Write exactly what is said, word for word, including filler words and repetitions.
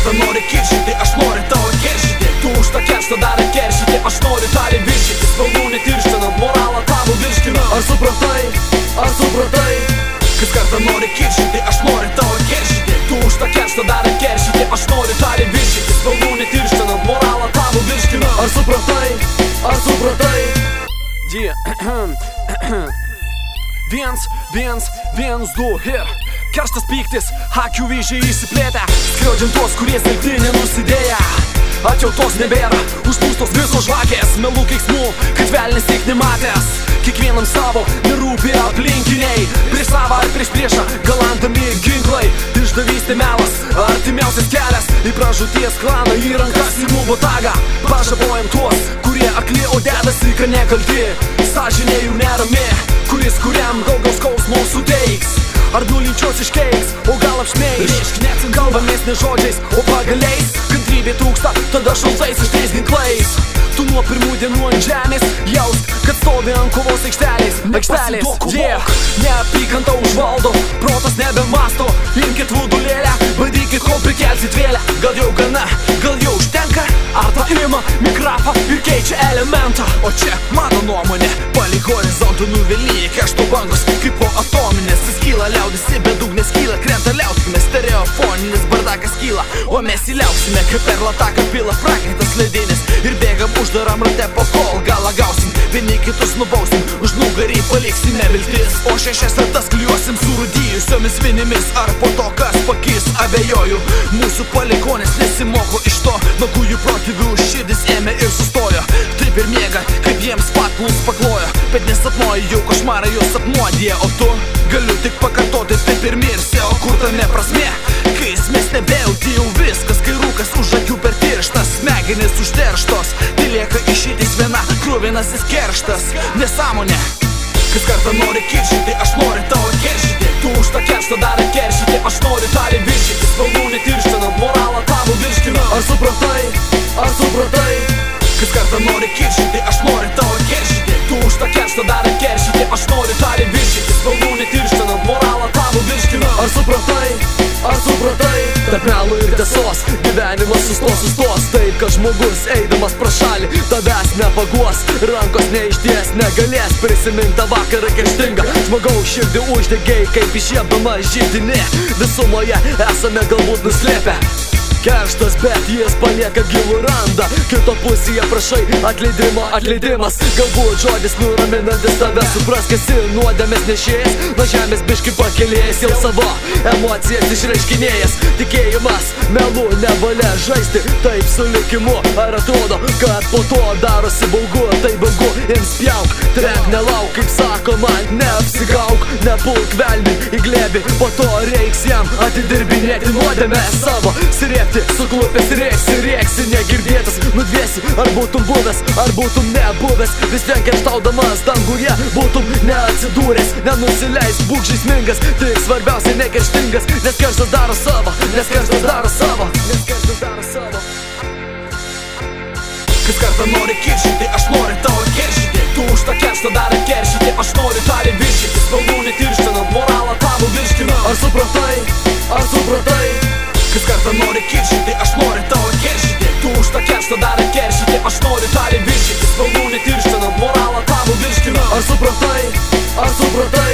kartą nori kiršyti, aš noriu tavo keršyti. Tu už tą kerštą dar keršyti, aš noriu tali viršyti. Spalvų netirštinant, moralą tavo virškinant. Ar supratai, ar supratai? Kas kartą nori kiršyti, aš noriu tavo keršyti. Tu už tą kerštą dar keršyti, aš noriu tali viršyti. Spalvų netirštinant, moralą tavo virškinant. Ar supratai, ar supratai? Viens, viens, viens, du ir kerštas pyktis, akių vyžiai išsiplėtę, skriaudžiant tuos, kurie silpni nenusidėję. Atjautos nebėra, užpūstos visos žvakės, melų keiksmų, kad velnis tik nematęs. Kiekvienam savo nerūpi aplinkiniai, prieš savą ar prieš priešą galandami ginklai. Išdavystė melas, artimiausias kelias į pražūties klaną, į rankas įmų botagą. Pažabojam tuos, kurie akli, o dedasi, kad nekalti. Sąžinė jų nerami, kuris kuriam daugiau skausmo suteiks. Ar nulinčios iškeiks, o gal apšmeiš. Kalbamės ne žodžiais, o pagaliais. Kantrybė trūksta, tada šaltais ištais ginklais. Tu nuo pirmų dienų ant žemės jausk, kad stovi ant kovos aikštelės. Aikštelės, yeah. Neapykanta užvaldo, protas nebemasto. Imkit vudulėlę, bandykit kol prikelsit vėlę. Gal jau gana, gal jau užtenka. Ar ta ima mikrafą ir keičia elementą. O čia mano nuomonė, palei horizontą nuvelyja keršto bangos kaip po atominės. Skyla liaudis į bedugnės kyla, krenta liaudkime, stereofoninis bardakas kyla. O mes įliauksime, kaip per lataką pila prakaitas ledinis. Ir bėgam uždaram rate po kol galą gausim. Vieni kitus nubausim, už nugarį paliksime viltis. O šešias ratas kliuosim su rūdijusiomis vinimis. Ar po to kas pakis, abejoju. Mūsų palikonis nesimoko iš to. Nagųjų protėvių širdis ėmė ir sustojo. Taip ir miega, kaip jiems paklus paklojo. Bet nesapnuoja, jau košmarai juos apnuodija. O tu galiu tik pakartoti, taip ir mirsi. O kur tame prasmė? Kai esmės nebejauti jau viskas. Kai rūkas už akių per tirštas, smegenis užterštos. Tai lieka išeitis viena, kruvinasis kerštas. Nesąmonė. Kas kartą nori kiršyti, aš noriu tavo keršyti. Tu už tą kerštą dar keršyti, aš noriu tali viršyti. Spalvų netirštinant, moralą tavo virškinant. Ar supratai, ar supratai? Kas kartą nori kiršyti, aš noriu tavo keršyti. Tu už tą kerštą dar keršyti, aš noriu tali viršyti. Spalvų netirštinant, moralą tavo virškinant. Ar supratai, ar supratai? Tarp melo ir tiesos gyvenimas sustos, sustos. Taip, kad žmogus eidamas pro šalį tavęs nepaguos. Rankos neišties negalės prisimint tą vakarą kerštingą. Žmogaus širdį uždegiai kaip įšiepdama židinė. Visumoje esame galbūt nuslėpę kerštas, bet jis palieka gilų randą. Kito pusėje prašai atleidimo, atleidimas. Galbūt žodis nuraminantis tave. Suprask, esi nuodėmės nešėjas, nuo žemės biški pakėlėjęs. Jau savo emocijas išreiškinėjęs. Tikėjimas, melu nevalia žaisti taip su likimu. Ar atrodo, kad po to darosi baugu? Tai baugu, ims pjauk, trenk, nelauk. Kaip sakoma, neapsigauk, nepulk velniui į glėbį. Po to reiks jam atidirbinėti nuodėmę savo. Sirėp suklupęs rėksi, rėksi, negirdėtas, nudviesi. Ar būtum buvęs, ar būtum nebuvęs, vis vien kerštaudamas danguje būtum neatsidūręs. Nenusileis, būk žaismingas, tik svarbiausia nekerštingas. Nes kerštas daro savo, nes kerštas daro savo, nes kerštas daro savo. Kas kartą nori kiršyti, aš noriu tavo keršyti. Tu už tą kerštą dar keršyti, aš noriu tali viršyti. Spalvų netirštinant, moralą tavo virškinant. Ar supratai, ar supratai? Kas kartą nori kiršyti, aš noriu tavo keršyti. Tu už tą kerštą dar keršyti, aš noriu tali viršyti. Spalvų netirštinant, moralą tavo virškinant. Ar supratai, ar supratai?